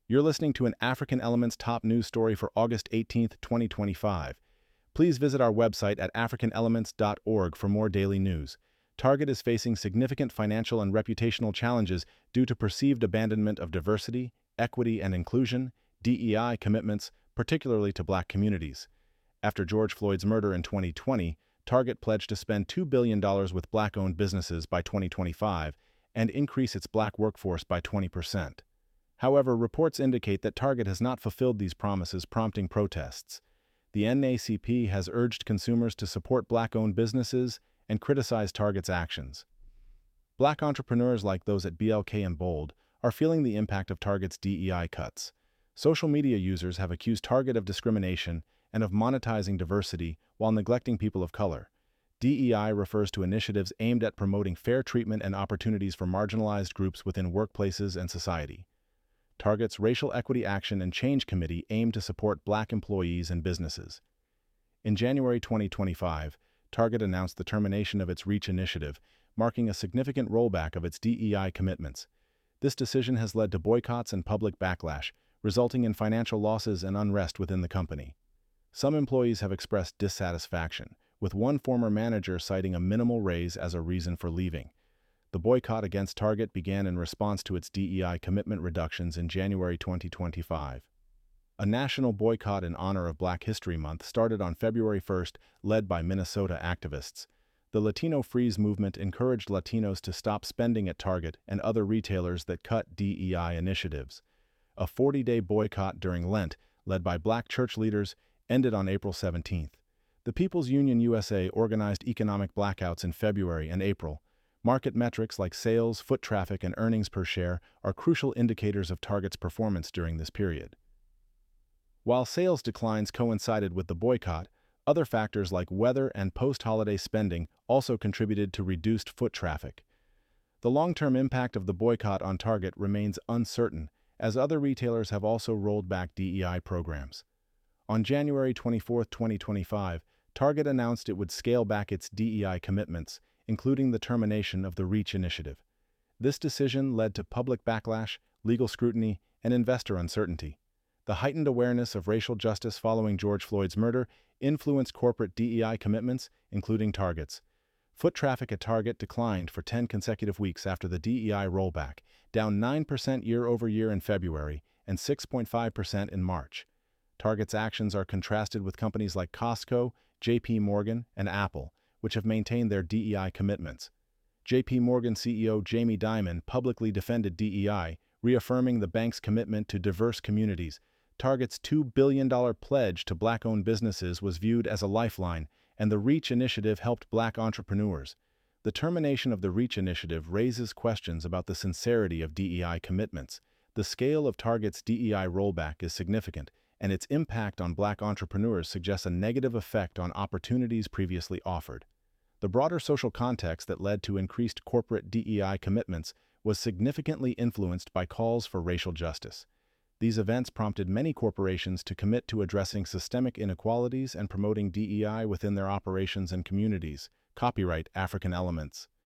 You're listening to an African Elements top news story for August 18th, 2025. Please visit our website at africanelements.org for more daily news. Target is facing significant financial and reputational challenges due to perceived abandonment of diversity, equity, and inclusion, DEI commitments, particularly to Black communities. After George Floyd's murder in 2020, Target pledged to spend $2 billion with Black-owned businesses by 2025 and increase its Black workforce by 20%. However, reports indicate that Target has not fulfilled these promises, prompting protests. The NAACP has urged consumers to support Black-owned businesses and criticize Target's actions. Black entrepreneurs like those at BLK and Bold are feeling the impact of Target's DEI cuts. Social media users have accused Target of discrimination and of monetizing diversity while neglecting people of color. DEI refers to initiatives aimed at promoting fair treatment and opportunities for marginalized groups within workplaces and society. Target's Racial Equity Action and Change Committee aimed to support Black employees and businesses. In January 2025, Target announced the termination of its REACH initiative, marking a significant rollback of its DEI commitments. This decision has led to boycotts and public backlash, resulting in financial losses and unrest within the company. Some employees have expressed dissatisfaction, with one former manager citing a minimal raise as a reason for leaving. The boycott against Target began in response to its DEI commitment reductions in January 2025. A national boycott in honor of Black History Month started on February 1st, led by Minnesota activists. The Latino Freeze movement encouraged Latinos to stop spending at Target and other retailers that cut DEI initiatives. A 40-day boycott during Lent, led by Black church leaders, ended on April 17th. The People's Union USA organized economic blackouts in February and April. Market metrics like sales, foot traffic, and earnings per share are crucial indicators of Target's performance during this period. While sales declines coincided with the boycott, other factors like weather and post-holiday spending also contributed to reduced foot traffic. The long-term impact of the boycott on Target remains uncertain, as other retailers have also rolled back DEI programs. On January 24, 2025, Target announced it would scale back its DEI commitments, including the termination of the REACH initiative. This decision led to public backlash, legal scrutiny, and investor uncertainty. The heightened awareness of racial justice following George Floyd's murder influenced corporate DEI commitments, including Target's. Foot traffic at Target declined for 10 consecutive weeks after the DEI rollback, down 9% year-over-year in February and 6.5% in March. Target's actions are contrasted with companies like Costco, JP Morgan, and Apple, which have maintained their DEI commitments. JP Morgan CEO Jamie Dimon publicly defended DEI, reaffirming the bank's commitment to diverse communities. Target's $2 billion pledge to Black-owned businesses was viewed as a lifeline, and the REACH initiative helped Black entrepreneurs. The termination of the REACH initiative raises questions about the sincerity of DEI commitments. The scale of Target's DEI rollback is significant, and its impact on Black entrepreneurs suggests a negative effect on opportunities previously offered. The broader social context that led to increased corporate DEI commitments was significantly influenced by calls for racial justice. These events prompted many corporations to commit to addressing systemic inequalities and promoting DEI within their operations and communities. Copyright African Elements.